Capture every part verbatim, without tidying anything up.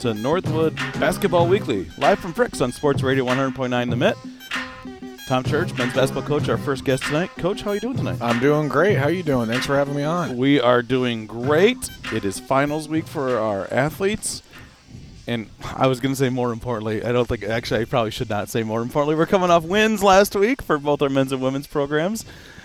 to Northwood Basketball Weekly, live from Fricks on Sports Radio one hundred point nine The Mitt. Tom Church, men's basketball coach, our first guest tonight. Coach, how are you doing tonight? I'm doing great. How are you doing? Thanks for having me on. We are doing great. It is finals week for our athletes. And I was going to say more importantly, I don't think, actually I probably should not say more importantly, we're coming off wins last week for both our men's and women's programs.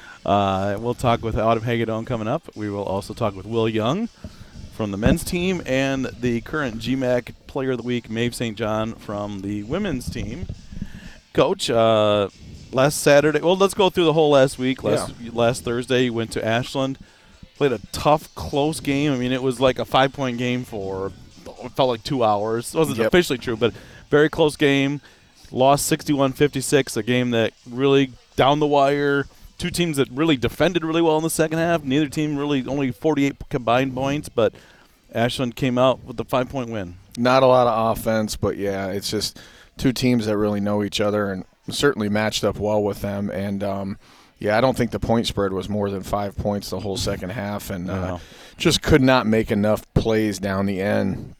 Uh, we'll talk with Autumn Hagedorn coming up. We will also talk with Will Young from the men's team and the current G MAC Player of the Week, Maeve Saint John, from the women's team. Coach, uh, last Saturday, well, let's go through the whole last week. Last yeah. last Thursday, you went to Ashland, played a tough, close game. I mean, it was like a five-point game for, it felt like two hours. It wasn't yep. officially true, but very close game. Lost sixty-one fifty-six, a game that really down the wire. Two teams that really defended really well in the second half. Neither team really, only forty-eight combined points, but Ashland came out with the five-point win. Not a lot of offense, but, yeah, it's just two teams that really know each other and certainly matched up well with them. And, um, yeah, I don't think the point spread was more than five points the whole second half, and uh, just could not make enough plays down the end.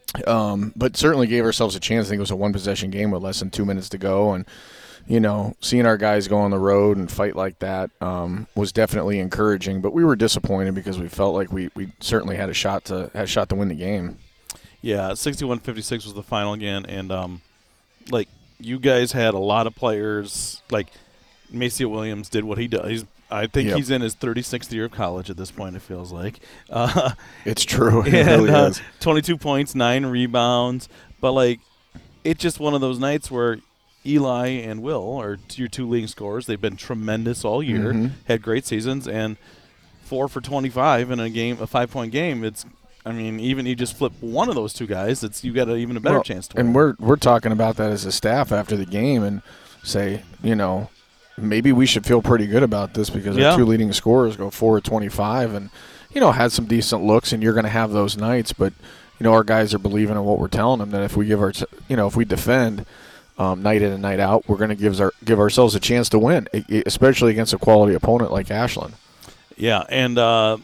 Um, but certainly gave ourselves a chance. I think it was a one-possession game with less than two minutes to go, and you know, seeing our guys go on the road and fight like that um, was definitely encouraging. But we were disappointed because we felt like we, we certainly had a shot to had a shot to win the game. Yeah, sixty-one fifty-six was the final again, and um, like you guys had a lot of players. Like Macia Williams did what he does. He's, I think yep. he's in his thirty-sixth year of college at this point. It feels like uh, it's true. It and, really uh, is. twenty-two points, nine rebounds, but like it's just one of those nights where Eli and Will are your two leading scorers. They've been tremendous all year, mm-hmm. had great seasons, and four for twenty-five in a game, a five-point game. It's, I mean, even you just flip one of those two guys, it's you got a, even a better well, chance to win. And we're we're talking about that as a staff after the game and say, you know, maybe we should feel pretty good about this because yeah. our two leading scorers go four of twenty-five and, you know, had some decent looks, and you're going to have those nights. But, you know, our guys are believing in what we're telling them, that if we give our, you know, if we defend – Um, night in and night out, we're going to give our give ourselves a chance to win, especially against a quality opponent like Ashland. Yeah, and uh,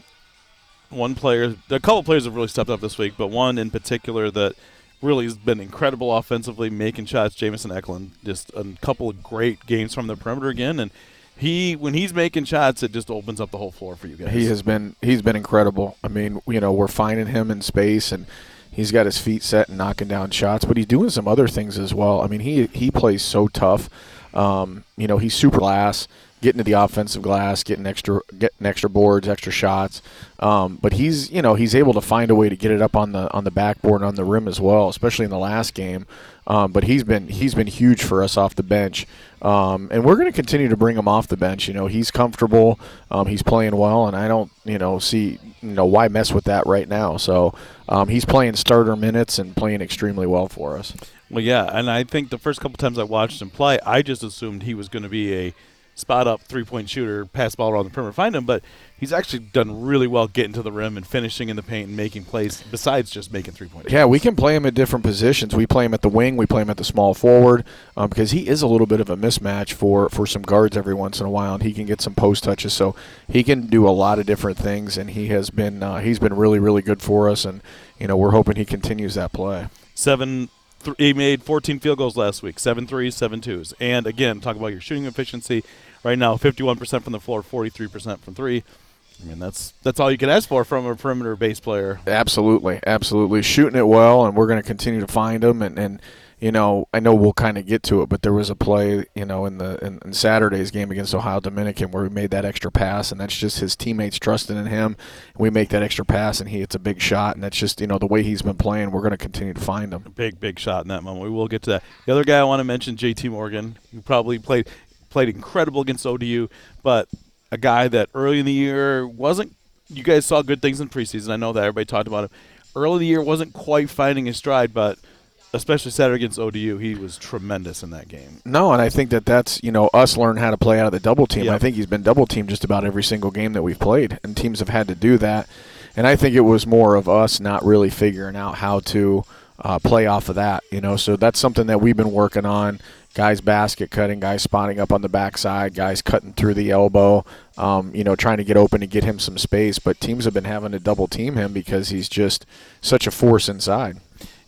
one player, a couple players have really stepped up this week, but one in particular that really has been incredible offensively, making shots, Jamison Eklund. Just a couple of great games from the perimeter again, and he when he's making shots, it just opens up the whole floor for you guys. He has been he's been incredible. I mean, you know, we're finding him in space, and he's got his feet set and knocking down shots, but he's doing some other things as well. I mean, he he plays so tough. Um, you know, he's super glass, getting to the offensive glass, getting extra getting extra boards, extra shots. Um, but he's you know he's able to find a way to get it up on the on the backboard and on the rim as well, especially in the last game. Um, but he's been he's been huge for us off the bench, um, and we're going to continue to bring him off the bench. You know, he's comfortable, um, he's playing well, and I don't you know see you know why mess with that right now. So um, he's playing starter minutes and playing extremely well for us. Well, yeah, and I think the first couple times I watched him play, I just assumed he was going to be a spot-up three-point shooter, pass ball around the perimeter, find him, but he's actually done really well getting to the rim and finishing in the paint and making plays besides just making three-point Yeah, we can play him at different positions. We play him at the wing. We play him at the small forward um, because he is a little bit of a mismatch for, for some guards every once in a while, and he can get some post touches. So he can do a lot of different things, and he has been uh, he's been really, really good for us, and you know we're hoping he continues that play. Seven th- he made fourteen field goals last week, seven threes, seven twos. And, again, talk about your shooting efficiency. Right now, fifty-one percent from the floor, forty-three percent from three. I mean, that's that's all you can ask for from a perimeter base player. Absolutely, absolutely. Shooting it well, and we're going to continue to find them. And, and you know, I know we'll kind of get to it, but there was a play, you know, in the in, in Saturday's game against Ohio Dominican where we made that extra pass, and that's just his teammates trusting in him. We make that extra pass, and he hits a big shot, and that's just, you know, the way he's been playing, we're going to continue to find him. Big, big shot in that moment. We will get to that. The other guy I want to mention, J T Morgan, who probably played – played incredible against O D U, but a guy that early in the year wasn't – you guys saw good things in preseason. I know that everybody talked about him. Early in the year wasn't quite finding his stride, but especially Saturday against O D U, he was tremendous in that game. No, and I think that that's, you know, us learn how to play out of the double team. Yep. I think he's been double teamed just about every single game that we've played, and teams have had to do that. And I think it was more of us not really figuring out how to uh, play off of that, you know. So that's something that we've been working on. Guys basket cutting, guys spotting up on the backside, guys cutting through the elbow, um, you know, trying to get open and get him some space. But teams have been having to double team him because he's just such a force inside.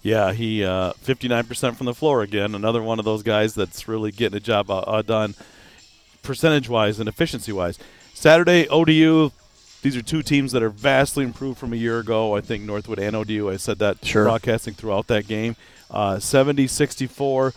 Yeah, he uh, fifty-nine percent from the floor again. Another one of those guys that's really getting a job uh, uh, done percentage-wise and efficiency-wise. Saturday, O D U, these are two teams that are vastly improved from a year ago. I think Northwood and O D U, I said that sure. broadcasting throughout that game. Uh, seventy sixty-four.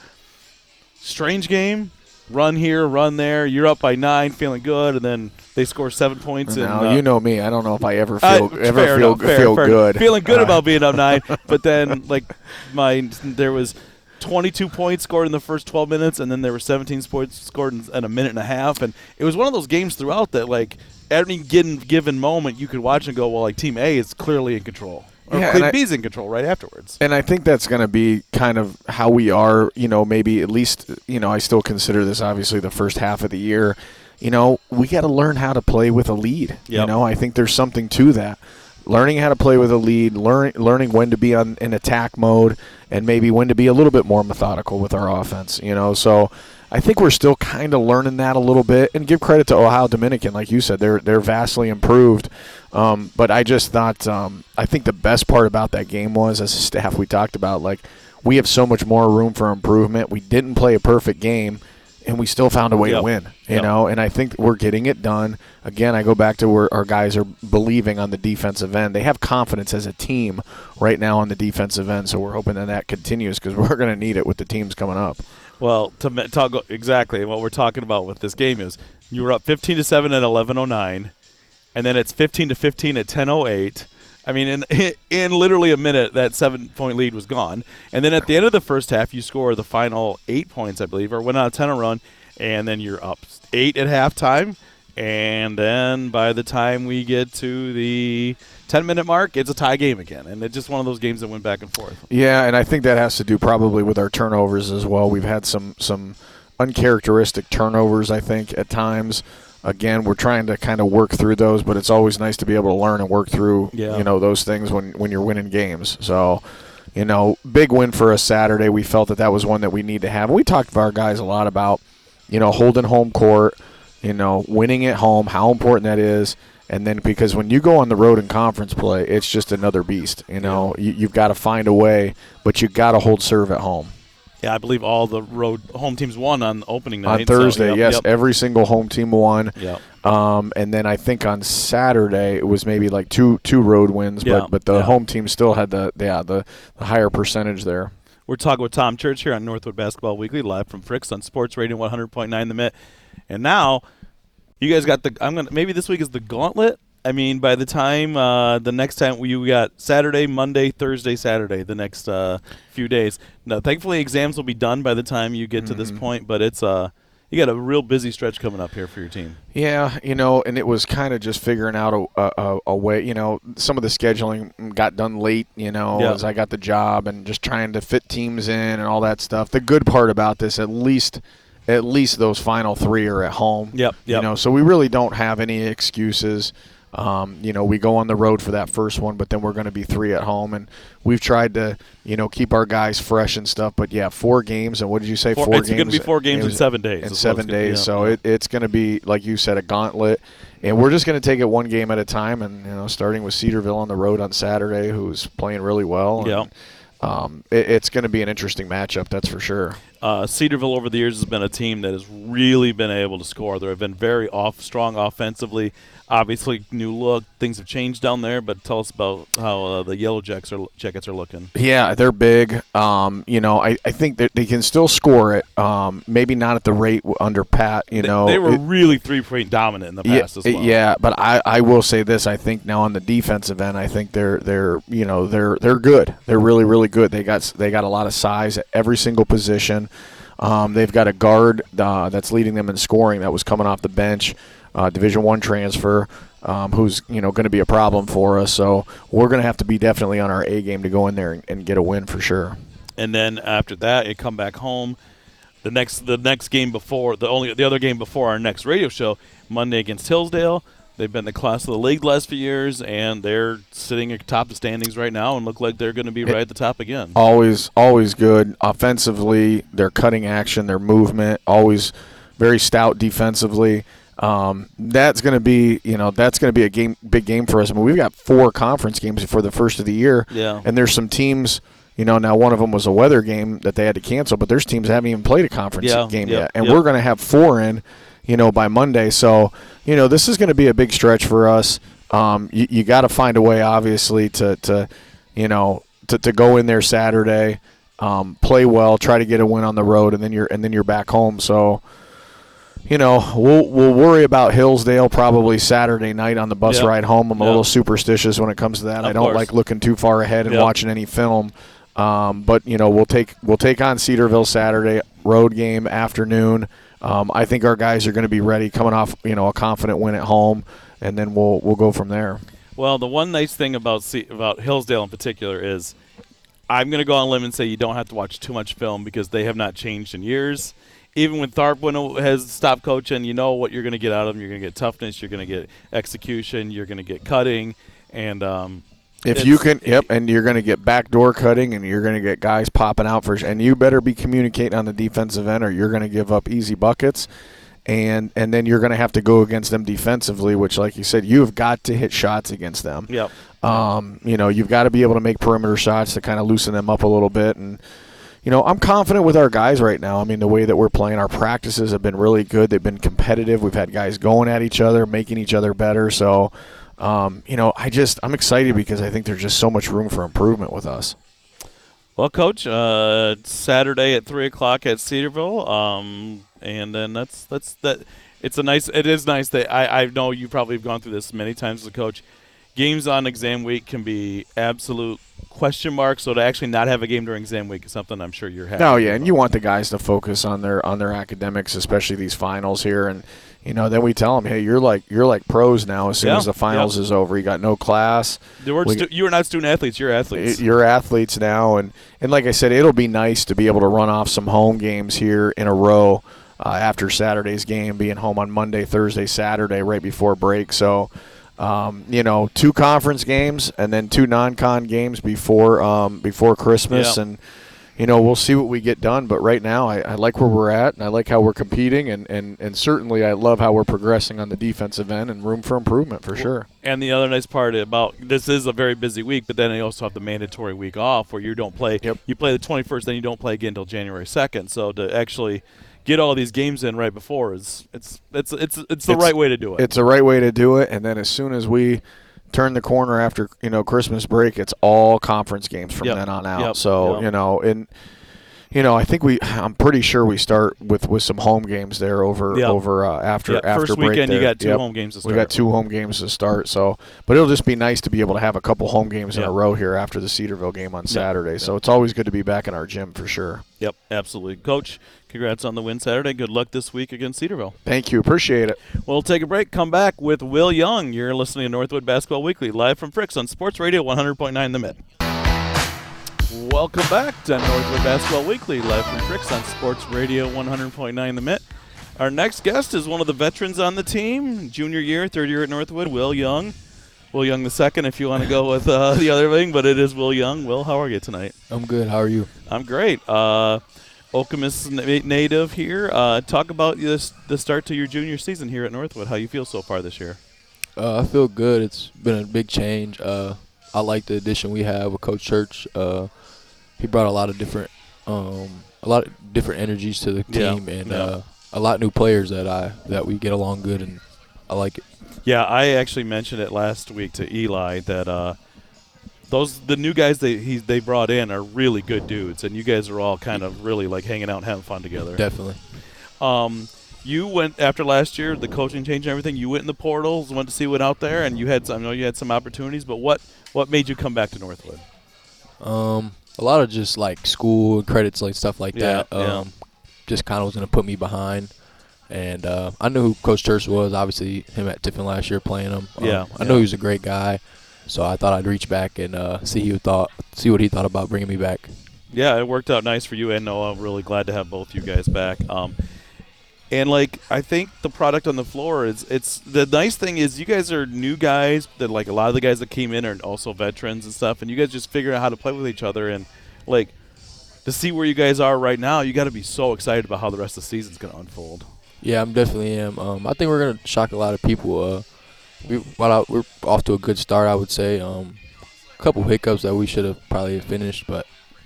Strange game. Run here, run there. You're up by nine, feeling good, and then they score seven points. Now, and, uh, you know me. I don't know if I ever uh, feel ever fair feel, enough, fair, feel fair. good. Feeling good Uh, about being up nine, but then like my there was twenty-two points scored in the first twelve minutes, and then there were seventeen points scored in, in a minute and a half, and it was one of those games throughout that like at any given given moment you could watch and go, well, like Team A is clearly in control. Or Yeah, Team and I- B's in control right afterwards. And I think that's going to be kind of how we are, you know, maybe at least, you know, I still consider this obviously the first half of the year. You know, we got to learn how to play with a lead. Yep. You know, I think there's something to that. Learning how to play with a lead, learn, learning when to be on in attack mode, and maybe when to be a little bit more methodical with our offense, you know. So I think we're still kind of learning that a little bit. And give credit to Ohio Dominican, like you said, they're they're vastly improved. Um, but I just thought, um, I think the best part about that game was, as a staff, we talked about, like, we have so much more room for improvement. We didn't play a perfect game, and we still found a way Yep. to win, you Yep. know. And I think we're getting it done. Again, I go back to where our guys are believing on the defensive end. They have confidence as a team right now on the defensive end, so we're hoping that that continues because we're going to need it with the teams coming up. Well, to me- talk exactly what we're talking about with this game is you were up fifteen to seven at eleven oh nine, and then it's fifteen to fifteen at ten oh eight. I mean, in in literally a minute, that seven-point lead was gone. And then at the end of the first half, you score the final eight points, I believe, or went on a ten oh run, and then you're up eight at halftime. And then by the time we get to the ten-minute mark, it's a tie game again. And it's just one of those games that went back and forth. Yeah, and I think that has to do probably with our turnovers as well. We've had some some uncharacteristic turnovers, I think, at times. Again, we're trying to kind of work through those, but it's always nice to be able to learn and work through, Yeah. you know, those things when, when you're winning games. So, you know, big win for us Saturday. We felt that that was one that we need to have. We talked to our guys a lot about, you know, holding home court, you know, winning at home, how important that is. And then because when you go on the road in conference play, it's just another beast. You know, you, you've got to find a way, but you've got to hold serve at home. Yeah, I believe all the road home teams won on opening night. On Thursday, so, yep, yes, yep. every single home team won. Yep. Um, and then I think on Saturday it was maybe like two two road wins, Yeah, but but the yeah. home team still had the yeah the, the higher percentage there. We're talking with Tom Church here on Northwood Basketball Weekly, live from Fricks on Sports Radio one hundred point nine The Met. And now you guys got the. I'm gonna maybe this week is the gauntlet. I mean, by the time uh, the next time we we got Saturday, Monday, Thursday, Saturday, the next uh, few days. Now, thankfully, exams will be done by the time you get to this Mm-hmm. point. But it's uh, you got a real busy stretch coming up here for your team. Yeah, you know, and it was kind of just figuring out a, a, a way. You know, some of the scheduling got done late. You know, Yeah. as I got the job and just trying to fit teams in and all that stuff. The good part about this, at least. At least those final three are at home. Yep, You yep. know, so we really don't have any excuses. Um, you know, we go on the road for that first one, but then we're going to be three at home, and we've tried to, you know, keep our guys fresh and stuff. But yeah, four games, and what did you say? Four, Four it's games. going to be four games It in was- seven days. in is what seven it's gonna be, days. yeah. So it, it's going to be, like you said, a gauntlet. And we're just going to take it one game at a time. And, you know, starting with Cedarville on the road on Saturday, who's playing really well. And, Yeah. Um, it, it's going to be an interesting matchup, that's for sure. Uh, Cedarville over the years has been a team that has really been able to score. They've been very off, strong offensively. Obviously, new look. Things have changed down there, but tell us about how uh, the Yellow Jackets are, Jackets are looking. Yeah, they're big. Um, you know, I, I think that they can still score it. Um, maybe not at the rate w- under Pat. You They- know, they were It- really three-point dominant in the yeah, past as well. yeah, but I, I will say this. I think now on the defensive end, I think they're they're you know they're they're good. They're really really good. They got they got a lot of size at every single position. Um, they've got a guard uh, that's leading them in scoring that was coming off the bench, uh, Division One transfer, um, who's you know going to be a problem for us. So we're going to have to be definitely on our A game to go in there and, and get a win for sure. And then after that, it come back home. The next the next game before the only the other game before our next radio show, Monday against Hillsdale. They've been the class of the league the last few years, and they're sitting atop the standings right now and look like they're going to be right at the top again. Always, always good offensively. Their cutting action, their movement, always very stout defensively. Um, that's going to be, you know, that's going to be a game, big game for us. I mean, we've got four conference games for the first of the year, Yeah. and there's some teams, You know, now one of them was a weather game that they had to cancel, but there's teams that haven't even played a conference Yeah, game yep, yet. And yep. we're going to have four in, you know, by Monday. So, you know, this is going to be a big stretch for us. Um, you you got to find a way, obviously, to, to you know, to, to go in there Saturday, um, play well, try to get a win on the road, and then you're and then you're back home. So, you know, we'll we'll worry about Hillsdale probably Saturday night on the bus Yep. ride home. I'm a Yep. little superstitious when it comes to that. Of I don't course. like looking too far ahead and Yep. watching any film. Um, but you know, we'll take we'll take on Cedarville Saturday, road game afternoon. Um, I think our guys are going to be ready, coming off you know a confident win at home, and then we'll we'll go from there. Well, the one nice thing about C- about Hillsdale in particular is I'm going to go on a limb and say you don't have to watch too much film because they have not changed in years. Even when Tharp when it has stopped coaching, you know what you're going to get out of them. You're going to get toughness. You're going to get execution. You're going to get cutting. And um, If it's- you can, yep, and you're going to get backdoor cutting, and you're going to get guys popping out for, and you better be communicating on the defensive end, or you're going to give up easy buckets, and and then you're going to have to go against them defensively, which, like you said, you've got to hit shots against them. Yep. Um, you know, you've got to be able to make perimeter shots to kind of loosen them up a little bit, and you know, I'm confident with our guys right now. I mean, the way that we're playing, our practices have been really good. They've been competitive. We've had guys going at each other, making each other better. So. Um, you know, I just I'm excited because I think there's just so much room for improvement with us. Well, Coach, uh, Saturday at three o'clock at Cedarville, um, and then that's that's that. It's a nice. It is nice that I I know you probably have gone through this many times as a coach. Games on exam week can be absolute question marks. So to actually not have a game during exam week is something I'm sure you're happy. No, yeah, about. and you want the guys to focus on their on their academics, especially these finals here, and you know, then we tell them, hey, you're like you're like pros now. As soon Yeah, as the finals yep. is over, you got no class. You were We- stu- you are not student athletes. You're athletes. You're athletes now, and, and like I said, it'll be nice to be able to run off some home games here in a row uh, after Saturday's game, being home on Monday, Thursday, Saturday, right before break. So, um, you know, two conference games and then two non-con games before um, before Christmas, Yeah. and you know, we'll see what we get done. But right now, I, I like where we're at, and I like how we're competing, and, and, and certainly I love how we're progressing on the defensive end, and room for improvement for sure. And the other nice part about this is a very busy week, but then you also have the mandatory week off where you don't play. Yep. You play the twenty-first, then you don't play again until January second. So to actually get all these games in right before is it's it's it's it's the It's- right way to do it. It's the right way to do it, and then as soon as we turn the corner after you know Christmas break, it's all conference games from Yep. then on out. Yep. So Yep. you know, and you know, I think we, I'm pretty sure we start with, with some home games there over Yep. over uh, after Yep. after First break weekend you there. got two Yep. home games to We start. got two home games to start. So, but it'll just be nice to be able to have a couple home games in Yep. a row here after the Cedarville game on Saturday. So it's always good to be back in our gym for sure. Yep, absolutely. Coach, congrats on the win Saturday. Good luck this week against Cedarville. Thank you, appreciate it. We'll take a break, come back with Will Young. You're listening to Northwood Basketball Weekly, live from Fricks on Sports Radio one hundred point nine The Mid. Welcome back to Northwood Basketball Weekly, live from Fricks on Sports Radio one hundred point nine The Mid. Our next guest is one of the veterans on the team, junior year, third year at Northwood, Will Young. Will Young the second, if you want to go with uh, the other thing, but it is Will Young. Will, how are you tonight? I'm good. How are you? I'm great. Uh, Okemos na- native here. Uh, talk about this, the start to your junior season here at Northwood. How you feel so far this year? Uh, I feel good. It's been a big change. Uh, I like the addition we have with Coach Church. Uh, he brought a lot of different, um, a lot of different energies to the Yeah, team, and yeah. uh, a lot of new players that I that we get along good, and I like it. Yeah, I actually mentioned it last week to Eli that uh, those the new guys they he, they brought in are really good dudes, and you guys are all kind of really like hanging out and having fun together. Definitely. Um, you went after last year, the coaching change and everything. You went in the portals, went to see what out there, and you had some, I know you had some opportunities. But what what made you come back to Northwood? Um, a lot of just like school credits, like stuff like Yeah, that. yeah. Um, just kind of was gonna put me behind. And uh, I knew who Coach Church was. Obviously, him at Tiffin last year playing him. Um, Yeah, I yeah. know he was a great guy, so I thought I'd reach back and uh, see who thought, see what he thought about bringing me back. Yeah, it worked out nice for you and Noah. I'm really glad to have both you guys back. Um, and like I think the product on the floor is it's the nice thing is you guys are new guys that like a lot of the guys that came in are also veterans and stuff, and you guys just figure out how to play with each other and like to see where you guys are right now. You got to be so excited about how the rest of the season's going to unfold. Yeah, I'm definitely am. Um, I think we're gonna shock a lot of people. Uh, we well, I- we're off to a good start, I would say. Um, a couple hiccups that we should have probably finished, but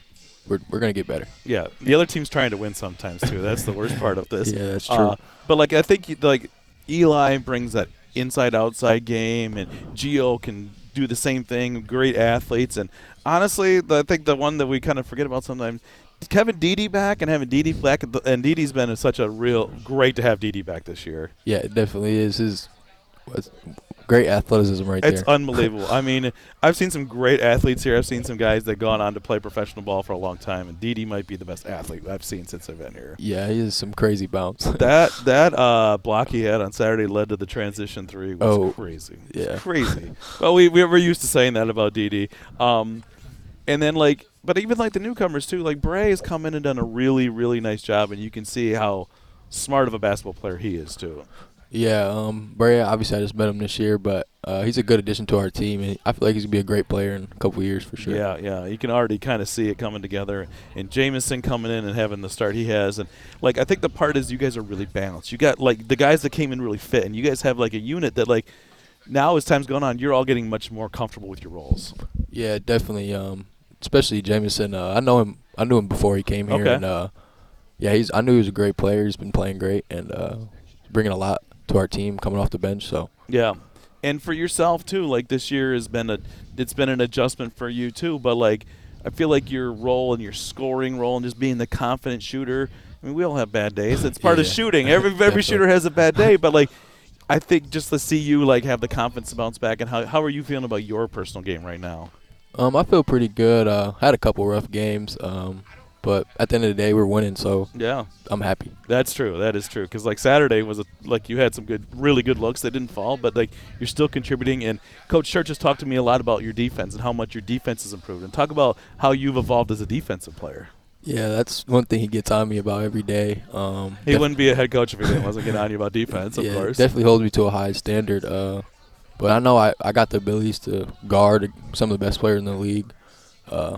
we're we're gonna get better. Yeah, the other team's trying to win sometimes too. That's the worst part of this. Yeah, that's true. Uh, but like I think like Eli brings that inside outside game, and Gio can do the same thing. Great athletes, and honestly, I think the one that we kind of forget about sometimes. Kevin Dede back and having Dede back, and Dede's been such a real great to have Dede back this year. Yeah, it definitely is. His it's great athleticism right It's there. unbelievable. I mean, I've seen some great athletes here. I've seen some guys that gone on to play professional ball for a long time, and Dede might be the best athlete I've seen since I've been here. Yeah, he has some crazy bounce. that that uh, block he had on Saturday led to the transition three was Oh, crazy. yeah. Crazy. Well, we, we were used to saying that about Dede. Um, and then, like, but even, like, the newcomers, too. Like, Bray has come in and done a really, really nice job, and you can see how smart of a basketball player he is, too. Yeah, um, Bray, obviously I just met him this year, but uh, he's a good addition to our team, and I feel like he's going to be a great player in a couple of years for sure. Yeah, yeah. You can already kind of see it coming together. And Jamison coming in and having the start he has. And, like, I think the part is you guys are really balanced. You got, like, the guys that came in really fit, and you guys have, like, a unit that, like, now as time's going on, you're all getting much more comfortable with your roles. Yeah, definitely. Um, especially Jamison. Uh, I know him. I knew him before he came here, Okay. and uh, yeah, he's. I knew he was a great player. He's been playing great, and uh, bringing a lot to our team coming off the bench. So Yeah. And for yourself, too, like, this year has been a – it's been an adjustment for you, too. But, like, I feel like your role and your scoring role and just being the confident shooter – I mean, we all have bad days. It's part Yeah. of shooting. Every every shooter has a bad day. But, like, I think just to see you, like, have the confidence to bounce back. And how, how are you feeling about your personal game right now? um, I feel pretty good. Uh, had a couple rough games, um, but at the end of the day, we're winning, so Yeah. I'm happy. That's true. That is true. Because, like, Saturday was, a, like, you had some good, really good looks that didn't fall, but, like, you're still contributing. And Coach Church has talked to me a lot about your defense and how much your defense has improved. And talk about how you've evolved as a defensive player. Yeah, that's one thing he gets on me about every day. Um, He def- wouldn't be a head coach if he didn't wasn't getting on you about defense, of yeah, course. definitely holds me to a high standard. Uh, but I know I, I got the abilities to guard some of the best players in the league. Uh,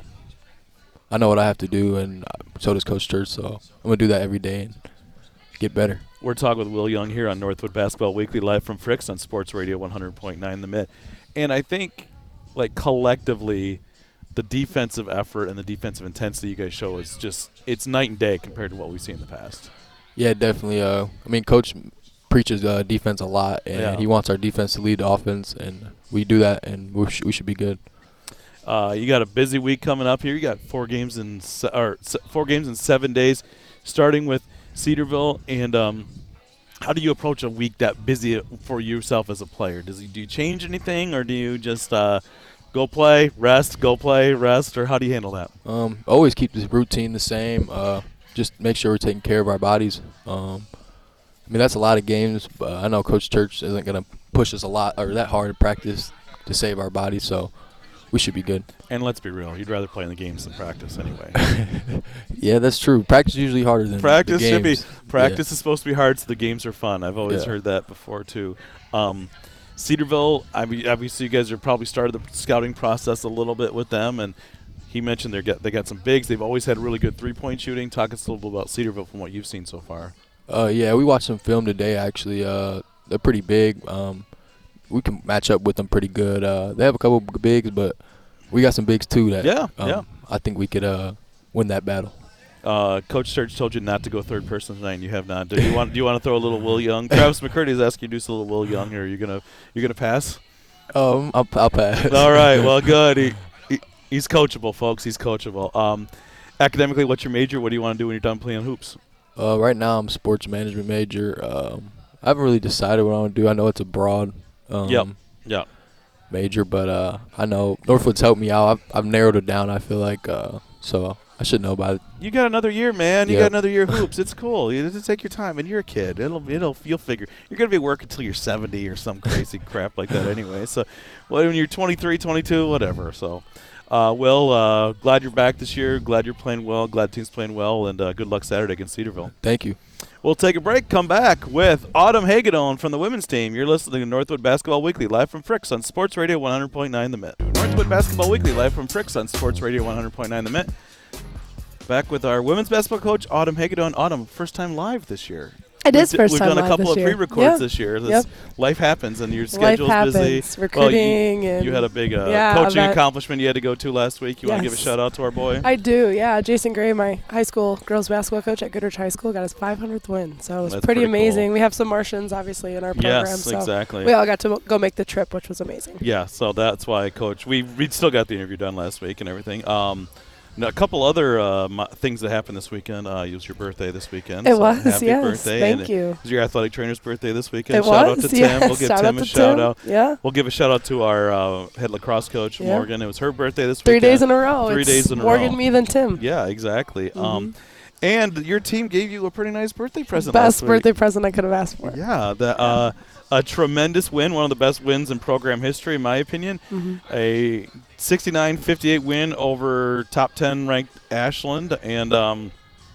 I know what I have to do, and so does Coach Church. So I'm gonna do that every day and get better. We're talking with Will Young here on Northwood Basketball Weekly, live from Fricks on Sports Radio one hundred point nine The Mitt. And I think, like, collectively, the defensive effort and the defensive intensity you guys show is just – it's night and day compared to what we've seen in the past. Yeah, definitely. Uh, I mean, Coach preaches uh, defense a lot, and Yeah. he wants our defense to lead the offense, and we do that, and we, sh- we should be good. Uh, you got a busy week coming up here. You got four games in se- or se- four games in seven days, starting with Cedarville. And um, how do you approach a week that busy for yourself as a player? Does you, do you change anything, or do you just uh, go play, rest, go play, rest, or how do you handle that? Um, always keep the routine the same. Uh, just make sure we're taking care of our bodies. Um, I mean, that's a lot of games, but I know Coach Church isn't going to push us a lot or that hard in practice to save our bodies, so we should be good. And let's be real, you'd rather play in the games than practice anyway. Yeah, that's true. Practice is usually harder than Practice the should be games. practice is supposed to be hard, so the games are fun. I've always Yeah. heard that before too. Um, Cedarville, I mean, obviously you guys are probably started the scouting process a little bit with them, and he mentioned they got they got some bigs. They've always had really good three point shooting. Talk us a little bit about Cedarville from what you've seen so far. Uh, yeah, we watched some film today. Actually, uh, they're pretty big. Um, we can match up with them pretty good. Uh, they have a couple b- bigs, but we got some bigs too. That Yeah, um, yeah. I think we could uh, win that battle. Uh, Coach Church told you not to go third person tonight, and you have not. Do you want do you want to throw a little Will Young? Travis McCurdy is asking you to do a little Will Young here. Are you gonna you gonna pass? Um, I'll, I'll pass. All right. Well, good. He, he he's coachable, folks. He's coachable. Um, academically, what's your major? What do you want to do when you're done playing hoops? Uh, right now, I'm a sports management major. Um, I haven't really decided what I want to do. I know it's a broad um, Yep. Yeah. major, but uh, I know Northwood's helped me out. I've, I've narrowed it down, I feel like, uh, so I should know about it. You got another year, man. You Yep. got another year of hoops. It's cool. You just take your time, and you're a kid. It'll, it'll, you'll figure. You're gonna be working until you're seventy or some crazy crap like that, anyway. So, well, when you're twenty-three, twenty-two, whatever. So, uh, Will, uh, glad you're back this year. Glad you're playing well. Glad the team's playing well, and uh, good luck Saturday against Cedarville. Thank you. We'll take a break. Come back with Autumn Hagedorn from the women's team. You're listening to Northwood Basketball Weekly, live from Fricks on Sports Radio one hundred point nine The Mitt. Northwood Basketball Weekly, live from Fricks on Sports Radio one hundred point nine The Mitt. Back with our women's basketball coach, Autumn Hagedorn. Autumn, first time live this year. It is We've, first we've time done a live couple this of year. pre-records Yeah. this year. This Yep. Life happens, and your Life schedule's happens. busy. Recruiting well, you, and you had a big uh, yeah, coaching event. accomplishment you had to go to last week. You want to give a Yes. shout out to our boy? I do, yeah. Jason Gray, my high school girls basketball coach at Goodrich High School, got his five hundredth win. So it was That's pretty, pretty amazing. cool. We have some Martians, obviously, in our program. yes, so exactly. we all got to go make the trip, which was amazing. Yeah, so that's why, Coach. We we still got the interview done last week and everything. Um, now, a couple other uh, mo- things that happened this weekend. Uh, it was your birthday this weekend. It so was, happy yes. birthday. Thank and you. It was your athletic trainer's birthday this weekend. It shout was, out to yes. Tim. We'll give Shout Tim out a to shout Tim. out. Yeah. We'll give a shout out to our uh, head lacrosse coach, Yeah. Morgan. It was her birthday this Three weekend. days in a row. Three It's days in a Morgan, row. me, then Tim. Yeah, exactly. Mm-hmm. Um, and your team gave you a pretty nice birthday present Best last week. birthday present I could have asked for. Yeah, the, uh, a tremendous win, one of the best wins in program history, in my opinion. Mm-hmm. A sixty-nine fifty-eight win over top ten ranked Ashland, and um,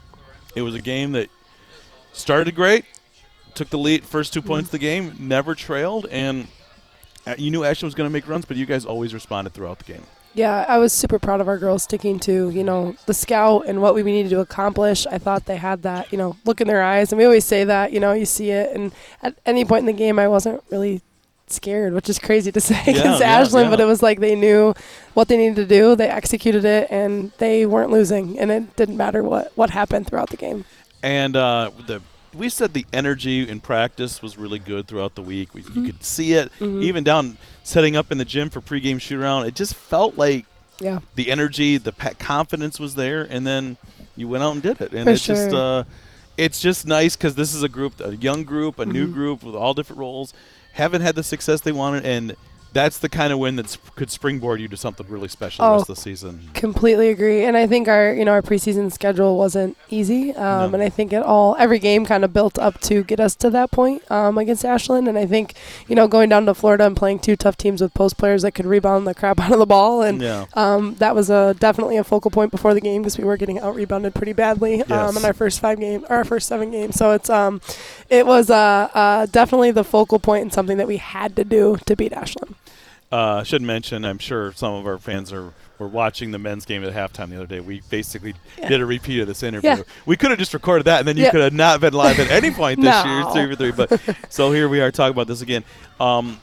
it was a game that started great, took the lead, first two points of the game, never trailed, and uh, you knew Ashland was going to make runs, but you guys always responded throughout the game. Yeah, I was super proud of our girls sticking to, you know, the scout and what we needed to accomplish. I thought they had that, you know, look in their eyes. And we always say that, you know, you see it. And at any point in the game, I wasn't really scared, which is crazy to say Yeah, against yeah, Ashland. yeah. But it was like they knew what they needed to do. They executed it, and they weren't losing. And it didn't matter what, what happened throughout the game. And uh, the we said the energy in practice was really good throughout the week. We, Mm-hmm. You could see it, Mhm. even down setting up in the gym for pregame shoot-around. It just felt like Yeah. the energy, the pa- confidence was there, and then you went out and did it. And For it's just, sure. uh, it's just nice because this is a group, a young group, a new Mhm. group with all different roles, haven't had the success they wanted, and that's the kind of win that could springboard you to something really special the Oh. rest of the season. Completely agree, and I think our you know our preseason schedule wasn't easy, um, No. and I think it all every game kind of built up to get us to that point um, against Ashland, and I think you know going down to Florida and playing two tough teams with post players that could rebound the crap out of the ball, and Yeah. um, that was a definitely a focal point before the game because we were getting out rebounded pretty badly Yes. um, in our first five game or our first seven games. So it's um, it was uh, uh, definitely the focal point and something that we had to do to beat Ashland. Uh, should mention, I'm sure some of our fans are were watching the men's game at halftime the other day. We basically Yeah. did a repeat of this interview. Yeah. We could have just recorded that, and then you Yeah. could have not been live at any point this year, No. three for three. But so here we are talking about this again. Um,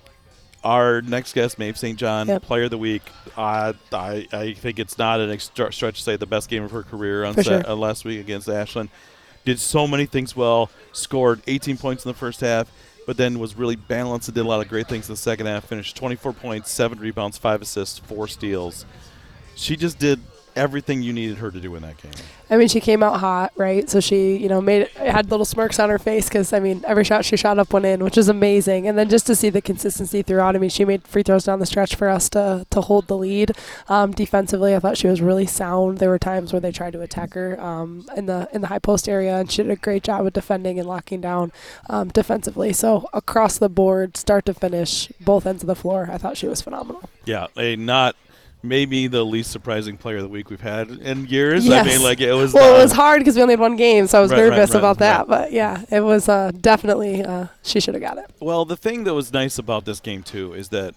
our next guest, Maeve Saint John, Yep. Player of the Week. Uh, I I think it's not an extra stretch to say the best game of her career on For Sat- sure. uh, last week against Ashland. Did so many things well. Scored eighteen points in the first half, but then was really balanced and did a lot of great things in the second half. Finished twenty-four points, seven rebounds, five assists, four steals. She just did everything you needed her to do in that game. I mean, she came out hot, right? So she, you know, made had little smirks on her face because I mean, every shot she shot up went in, which is amazing. And then just to see the consistency throughout. I mean, she made free throws down the stretch for us to to hold the lead. Um, defensively, I thought she was really sound. There were times where they tried to attack her um, in the in the high post area, and she did a great job of defending and locking down um, defensively. So across the board, start to finish, both ends of the floor, I thought she was phenomenal. Yeah, a not maybe the least surprising player of the week we've had in years. Yes. I mean, like it was. Well, uh, it was hard because we only had one game, so I was Right, right, nervous right, about that. right. But yeah, it was uh, definitely uh, she should have got it. Well, the thing that was nice about this game too is that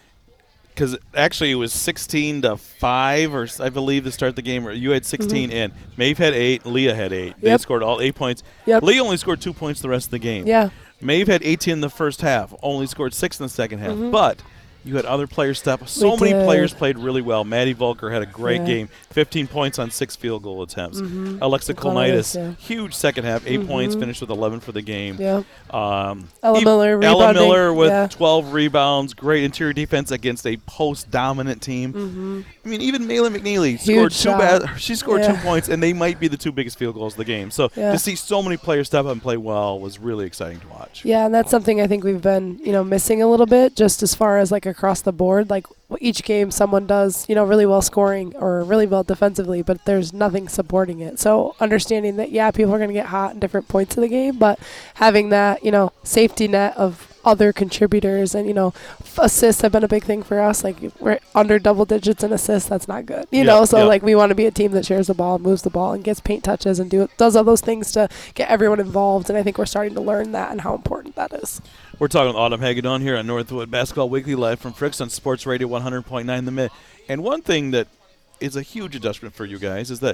because actually it was sixteen to five, or s- I believe to start the game. Or you had sixteen in. Maeve had eight. Leah had eight. They Yep. scored all eight points. Yep. Leah only scored two points the rest of the game. Yeah. Maeve had eighteen in the first half. Only scored six in the second half. Mhm. But you had other players step. So We many did. players played really well. Maddie Volker had a great Yeah. game. fifteen points on six field goal attempts. Mhm. Alexa Colonitis, Kolnitis, yeah. huge second half. Eight points. Mhm. Finished with eleven for the game. Yeah. Um, Ella e- Miller Ella rebounding, Miller with yeah. twelve rebounds. Great interior defense against a post-dominant team. Mm-hmm. I mean, even Malin McNeely Huge scored two. shot. Bad, she scored two Yeah. points, and they might be the two biggest field goals of the game. So Yeah. to see so many players step up and play well was really exciting to watch. Yeah, and that's something I think we've been, you know, missing a little bit just as far as like across the board. Like each game someone does, you know, really well scoring or really well defensively, but there's nothing supporting it. So understanding that, yeah, people are going to get hot in different points of the game, but having that, you know, safety net of other contributors and, you know, f- assists have been a big thing for us. Like we're under double digits in assists. That's not good, you Yeah, know? So yeah. like we want to be a team that shares the ball, moves the ball and gets paint touches and do does all those things to get everyone involved. And I think we're starting to learn that and how important that is. We're talking with Autumn Hagedorn here on Northwood Basketball Weekly, live from Fricks on Sports Radio one hundred point nine The Mid. And one thing that is a huge adjustment for you guys is that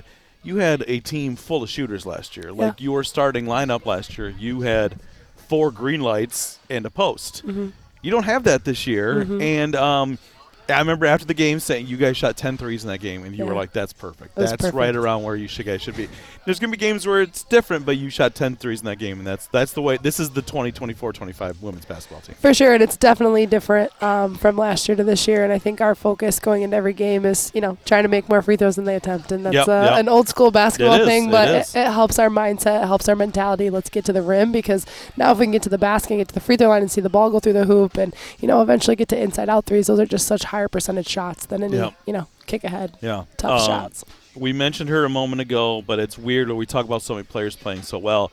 you had a team full of shooters last year. Like your starting lineup last year, you had four green lights and a post. Mm-hmm. You don't have that this year. Mm-hmm. And um, I remember after the game saying you guys shot ten threes in that game, and you Yeah. were like, that's perfect. It was That's perfect. right around where you should, guys should be. There's going to be games where it's different, but you shot ten threes in that game, and that's that's the way. This is the twenty twenty-four twenty-five women's basketball team. For sure, and it's definitely different um, from last year to this year. And I think our focus going into every game is, you know, trying to make more free throws than they attempt. And that's Yep, uh, yep. an old school basketball It is, thing, it but is. it, it helps our mindset, it helps our mentality. Let's get to the rim, because now if we can get to the basket, get to the free throw line, and see the ball go through the hoop, and you know, eventually get to inside out threes. Those are just such higher percentage shots than any, Yep. you know, kick ahead, Yeah. tough Um, shots. We mentioned her a moment ago, but it's weird when we talk about so many players playing so well.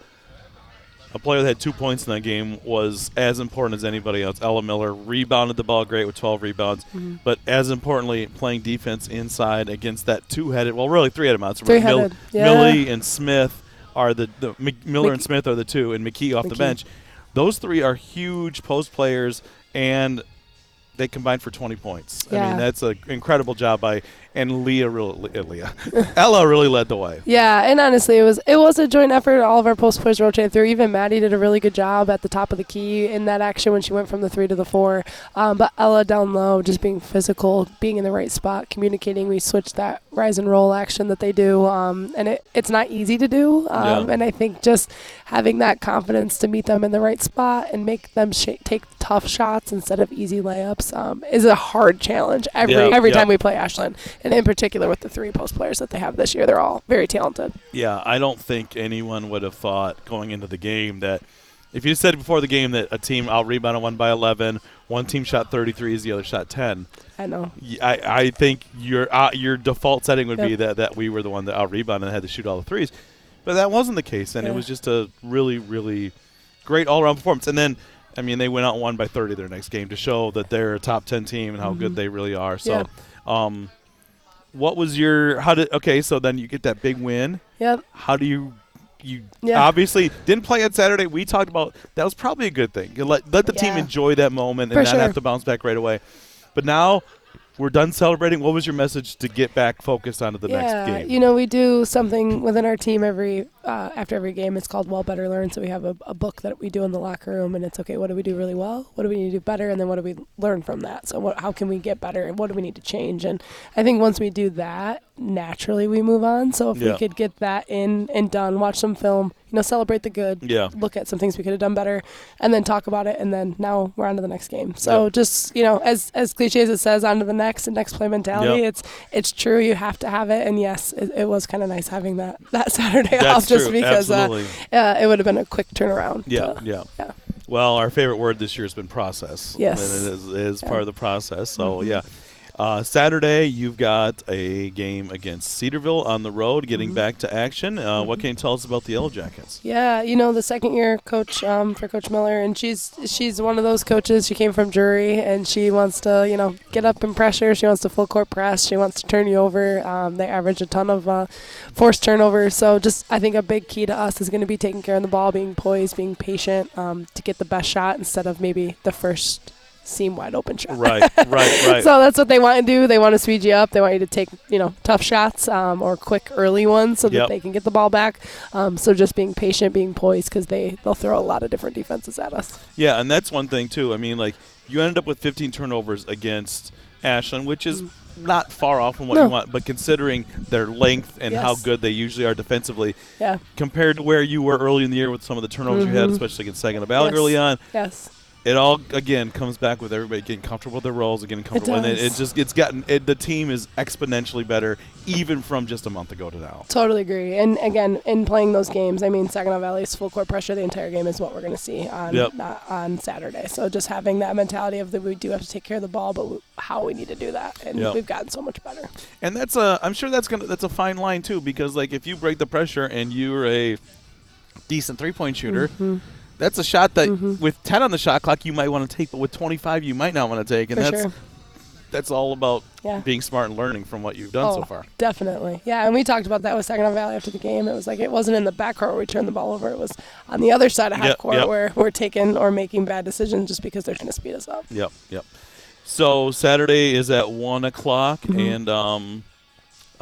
A player that had two points in that game was as important as anybody else. Ella Miller rebounded the ball great with twelve rebounds, Mm-hmm. but as importantly, playing defense inside against that two-headed, well, really three-headed monster. Three-headed, Mil- yeah. Millie and Smith are the, the Mc- Miller and Mc- Smith are the two, and McKee off the McKee. bench. Those three are huge post players, and they combined for twenty points. I Yeah. mean, that's an incredible job by, and Leah, really, Leah, Ella really led the way. Yeah, and honestly, it was it was a joint effort. All of our post players rotated through. Even Maddie did a really good job at the top of the key in that action when she went from the three to the four. Um, but Ella down low, just being physical, being in the right spot, communicating. We switched that rise and roll action that they do, um, and it, it's not easy to do. Um, Yeah. And I think just having that confidence to meet them in the right spot and make them sh- take tough shots instead of easy layups um, is a hard challenge every Yeah, every yeah. time we play Ashland, and in particular with the three post players that they have this year. They're all very talented. Yeah, I don't think anyone would have thought going into the game that if you said before the game that a team out rebounded one by eleven, one team shot thirty-threes, the other shot ten. I know. y- I, I think your uh, your default setting would be Yep. that, that we were the one that out rebounded and had to shoot all the threes. But that wasn't the case, and it Yeah. was just a really, really great all around performance. And then, I mean, they went out and won by thirty their next game to show that they're a top ten team and how good Mhm. they really are. So, Yeah. um, what was your, how did, okay, so then you get that big win. Yep. How do you you Yeah. obviously didn't play on Saturday? We talked about that was probably a good thing. You let let the team Yeah. enjoy that moment and For not sure. have to bounce back right away. But now we're done celebrating. What was your message to get back focused onto the yeah, next game? you know, we do something within our team every uh, after every game. It's called Well Better Learn. So we have a, a book that we do in the locker room, and it's okay. What do we do really well? What do we need to do better? And then what do we learn from that? So what, how can we get better? And what do we need to change? And I think once we do that, naturally we move on. So if Yeah. we could get that in and done, watch some film, you know, celebrate the good. Yeah. Look at some things we could have done better, and then talk about it, and then now we're on to the next game. So Yeah. just, you know, as as cliche as it says, on to the next and next play mentality. Yeah. It's it's true. You have to have it, and yes, it, it was kind of nice having that that Saturday That's off, just true. because uh, Absolutely. uh, it would have been a quick turnaround. Yeah, to- yeah. yeah. Well, our favorite word this year has been process. Yes. And it is, is Yeah. part of the process. So, Mhm. yeah. Uh, Saturday, you've got a game against Cedarville on the road, getting Mhm. back to action. Uh, What Mhm. can you tell us about the Yellow Jackets? Yeah, you know, the second year coach um, for Coach Miller, and she's she's one of those coaches. She came from Drury, and she wants to, you know, get up and pressure. She wants to full court press. She wants to turn you over. Um, they average a ton of uh, forced turnovers. So just I think a big key to us is going to be taking care of the ball, being poised, being patient um, to get the best shot instead of maybe the first seam wide open shot. Right, right, right. So that's what they want to do. They want to speed you up. They want you to take, you know, tough shots um, or quick early ones so that Yep. they can get the ball back. Um, so just being patient, being poised, because they, they'll throw a lot of different defenses at us. Yeah, and that's one thing, too. I mean, like, you ended up with fifteen turnovers against Ashland, which is not far off from what No. you want, but considering their length and how Yes. good they usually are defensively, Yeah. compared to where you were early in the year with some of the turnovers you had, Mhm. especially against Saginaw Valley Yes. early on, Yes. it all again comes back with everybody getting comfortable with their roles and getting comfortable. And it, does. it just it's gotten it, the team is exponentially better, even from just a month ago to now. Totally agree. And again, in playing those games, I mean, Saginaw Valley's full court pressure the entire game is what we're going to see on Yep. uh, on Saturday. So just having that mentality of that we do have to take care of the ball, but w- how we need to do that, and Yep. we've gotten so much better. And that's a I'm sure that's gonna that's a fine line too, because like if you break the pressure and you're a decent three point shooter. Mhm. That's a shot that Mhm. with ten on the shot clock you might want to take, but with twenty-five you might not want to take, and For that's sure. that's all about Yeah. being smart and learning from what you've done so Oh, far. Definitely. Yeah, and we talked about that with Saginaw Valley after the game. It was like it wasn't in the backcourt where we turned the ball over. It was on the other side of half Yep, court yep. where we're taking or making bad decisions just because they're trying to speed us up. Yep, yep. So Saturday is at one o'clock, Mhm. and um,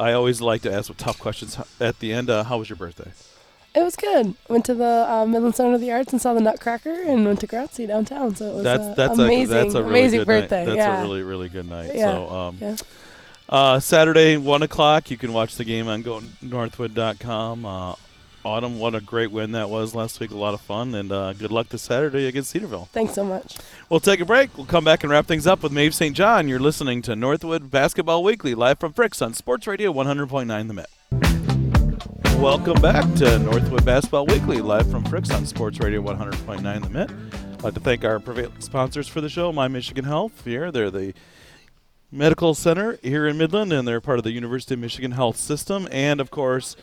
I always like to ask with tough questions at the end. Uh, how was your birthday? It was good. Went to the uh, Midland Center of the Arts and saw the Nutcracker, and went to Grazie downtown. So it was that's uh, that's amazing. A, that's a really amazing good birthday. Night. That's yeah. a really really good night. Yeah. So um, yeah. uh, Saturday one o'clock. You can watch the game on go northwood dot com. Uh, Autumn, what a great win that was last week. A lot of fun, and uh, good luck this Saturday against Cedarville. Thanks so much. We'll take a break. We'll come back and wrap things up with Maeve Saint John. You're listening to Northwood Basketball Weekly, live from Fricks on Sports Radio one hundred point nine The Met. Welcome back to Northwood Basketball Weekly, live from Fricks on Sports Radio one hundred point nine The Met. I'd like to thank our prevailing sponsors for the show, My Michigan Health. Here, they're the medical center here in Midland, and they're part of the University of Michigan Health System. And, of course,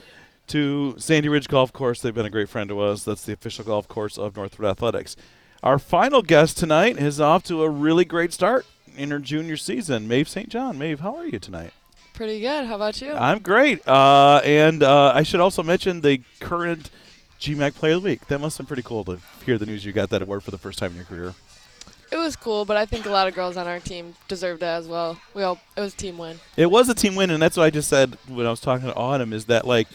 to Sandy Ridge Golf Course. They've been a great friend to us. That's the official golf course of Northwood Athletics. Our final guest tonight is off to a really great start in her junior season, Maeve Saint John. Maeve, how are you tonight? Pretty good. How about you? I'm great. Uh, and uh, I should also mention the current G M A C Player of the Week. That must have been pretty cool to hear the news you got that award for the first time in your career. It was cool, but I think a lot of girls on our team deserved it as well. We all it was a team win. It was a team win, and that's what I just said when I was talking to Autumn, is that, like,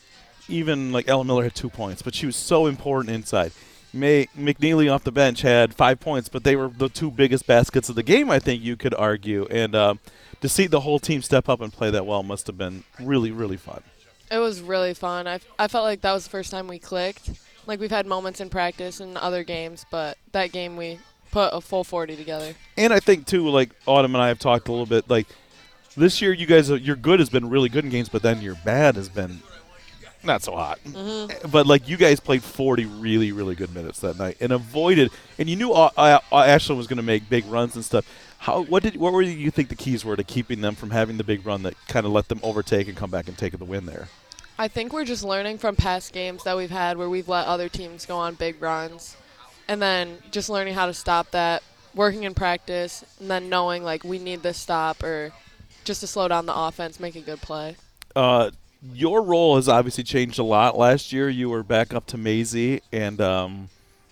even, like, Ella Miller had two points, but she was so important inside. May McNeely off the bench had five points, but they were the two biggest baskets of the game, I think you could argue. And uh, to see the whole team step up and play that well must have been really, really fun. It was really fun. I, I felt like that was the first time we clicked. Like, we've had moments in practice and other games, but that game we put a full forty together. And I think, too, like, Autumn and I have talked a little bit, like, this year you guys, your good has been really good in games, but then your bad has been not so hot. Mm-hmm. But, like, you guys played forty really, really good minutes that night and avoided – and you knew uh, uh, Ashland was going to make big runs and stuff. How what did what were you think the keys were to keeping them from having the big run that kind of let them overtake and come back and take the win there? I think we're just learning from past games that we've had where we've let other teams go on big runs, and then just learning how to stop that, working in practice, and then knowing, like, we need this stop or just to slow down the offense, make a good play. Uh, your role has obviously changed a lot. Last year you were back up to Maisie, and um,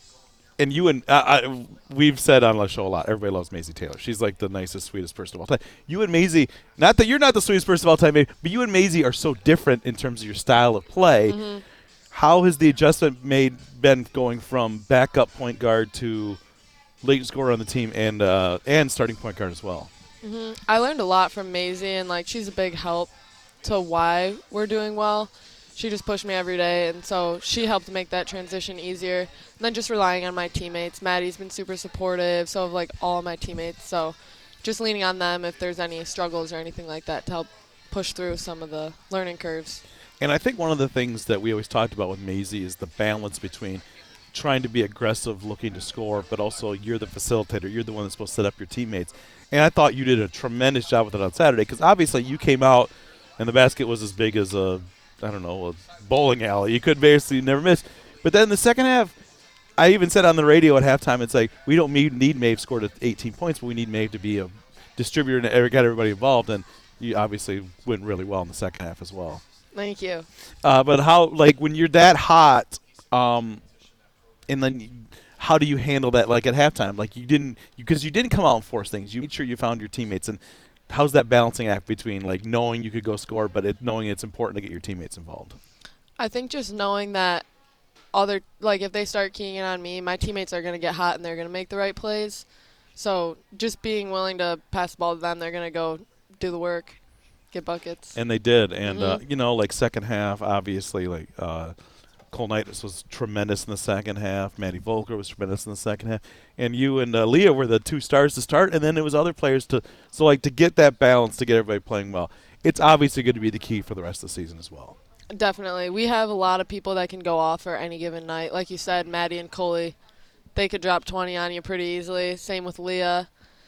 and you and uh, I, we've said on the show a lot, everybody loves Maisie Taylor. She's like the nicest, sweetest person of all time. You and Maisie, not that you're not the sweetest person of all time, but you and Maisie are so different in terms of your style of play. Mm-hmm. How has the adjustment made been going from backup point guard to late scorer on the team and uh, and starting point guard as well? Mm-hmm. I learned a lot from Maisie, and, like, she's a big help to why we're doing well. She just pushed me every day, and so she helped make that transition easier. And then just relying on my teammates. Maddie's been super supportive, so have, like, all of my teammates. So just leaning on them if there's any struggles or anything like that to help push through some of the learning curves. And I think one of the things that we always talked about with Maisie is the balance between trying to be aggressive, looking to score, but also you're the facilitator. You're the one that's supposed to set up your teammates. And I thought you did a tremendous job with it on Saturday because obviously you came out and the basket was as big as a, I don't know, a bowling alley. You could basically never miss. But then the second half, I even said on the radio at halftime, it's like we don't need, need Maeve scored at eighteen points, but we need Maeve to be a distributor and get everybody involved. And you obviously went really well in the second half as well. Thank you. Uh, but how, like, when you're that hot, um, and then you, how do you handle that, like, at halftime? Like, you didn't, because you, you didn't come out and force things. You made sure you found your teammates. And how's that balancing act between, like, knowing you could go score, but it, knowing it's important to get your teammates involved? I think just knowing that other, like, if they start keying in on me, my teammates are going to get hot and they're going to make the right plays. So just being willing to pass the ball to them, they're going to go do the work, get buckets. And they did. And, mm-hmm. uh, you know, like, second half, obviously, like, uh, Cole Knightus was tremendous in the second half. Maddie Volker was tremendous in the second half. And you and uh, Leah were the two stars to start, and then it was other players to – so, like, to get that balance, to get everybody playing well, it's obviously going to be the key for the rest of the season as well. Definitely. We have a lot of people that can go off for any given night. Like you said, Maddie and Coley, they could drop twenty on you pretty easily. Same with Leah.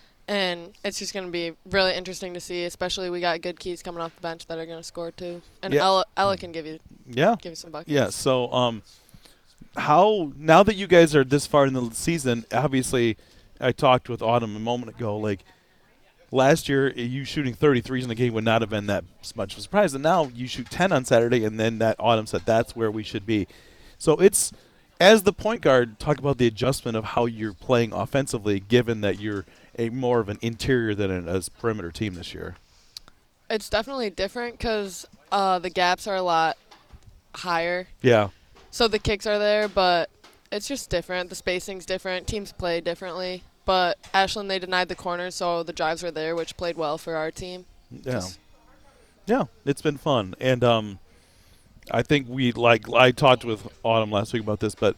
And it's just going to be really interesting to see, especially we got good keys coming off the bench that are going to score too. And yeah. Ella, Ella can give you yeah. give you some buckets. Yeah, so um, how – now that you guys are this far in the season, obviously I talked with Autumn a moment ago, like last year you shooting thirty-threes in the game would not have been that much of a surprise. And now you shoot ten on Saturday, and then that Autumn said that's where we should be. So it's – as the point guard, talk about the adjustment of how you're playing offensively given that you're – a more of an interior than an, as perimeter team this year. It's definitely different because uh, the gaps are a lot higher. Yeah. So the kicks are there, but it's just different. The spacing's different. Teams play differently. But Ashland, they denied the corners, so the drives were there, which played well for our team. Yeah. Just- Yeah, it's been fun. And um, I think we, like, I talked with Autumn last week about this, but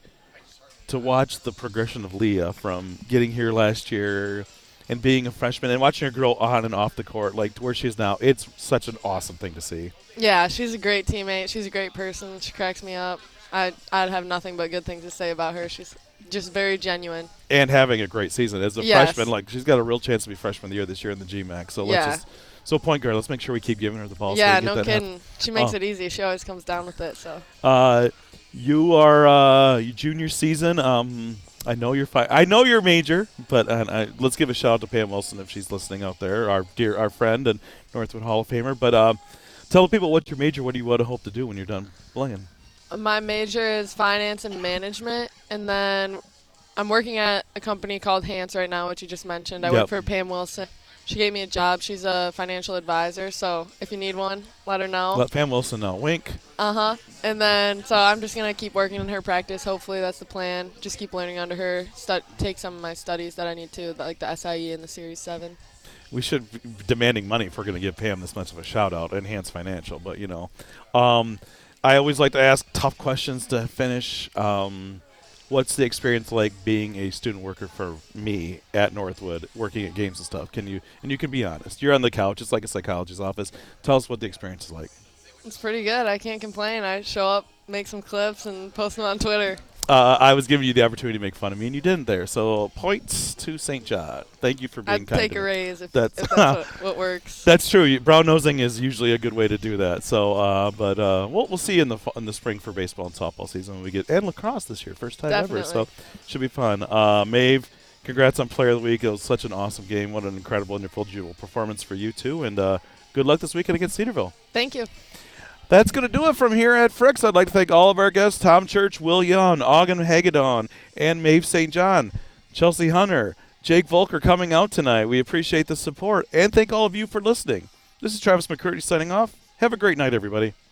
to watch the progression of Leah from getting here last year and being a freshman and watching her grow on and off the court, like to where she is now, it's such an awesome thing to see. Yeah, she's a great teammate. She's a great person. She cracks me up. I, I'd have nothing but good things to say about her. She's just very genuine. And having a great season. As a Yes. freshman, like, she's got a real chance to be freshman of the year this year in the G MAC. So let's Yeah. just – so point guard, let's make sure we keep giving her the ball. yeah, so we get no that half- kidding. She makes Oh. it easy. She always comes down with it. So Uh, you are uh, your junior season. Um, I know you're fi- I know you're major, but uh, I, let's give a shout out to Pam Wilson if she's listening out there, our dear, our friend and Northwood Hall of Famer. But uh, tell the people what's your major. What do you want to hope to do when you're done playing? my major is finance and management, and then I'm working at a company called Hans right now, which you just mentioned. I Yep. work for Pam Wilson. She gave me a job. She's a financial advisor, so if you need one, let her know. Let Pam Wilson know. Wink. Uh huh. And then, so I'm just gonna keep working in her practice. Hopefully, that's the plan. Just keep learning under her. Stud- take some of my studies that I need to, like the S I E and the Series Seven. We should be demanding money if we're going to give Pam this much of a shout out. Enhance Financial, but you know, um, I always like to ask tough questions to finish. Um, what's the experience like being a student worker for me at Northwood, working at games and stuff? Can you and you can be honest. You're on the couch. It's like a psychologist's office. Tell us what the experience is like. It's pretty good. I can't complain. I show up, make some clips, and post them on Twitter. Uh, I was giving you the opportunity to make fun of me, and you didn't there. So points to Saint John. Thank you for being I'd kind. take to a me. raise if That's- if that's what, what works. That's true. You- Brown nosing is usually a good way to do that. So, uh, but uh, we'll we'll see you in the fu- in the spring for baseball and softball season when we get and lacrosse this year, first time ever. So, Definitely. should be fun. Uh, Maeve, congrats on Player of the Week. It was such an awesome game. What an incredible individual performance for you too. And uh, good luck this weekend against Cedarville. Thank you. That's going to do it from here at Fricks. I'd like to thank all of our guests, Tom Church, Will Young, Ogden Hagedon, and Maeve Saint John, Chelsea Hunter, Jake Volker coming out tonight. We appreciate the support, and thank all of you for listening. This is Travis McCurdy signing off. Have a great night, everybody.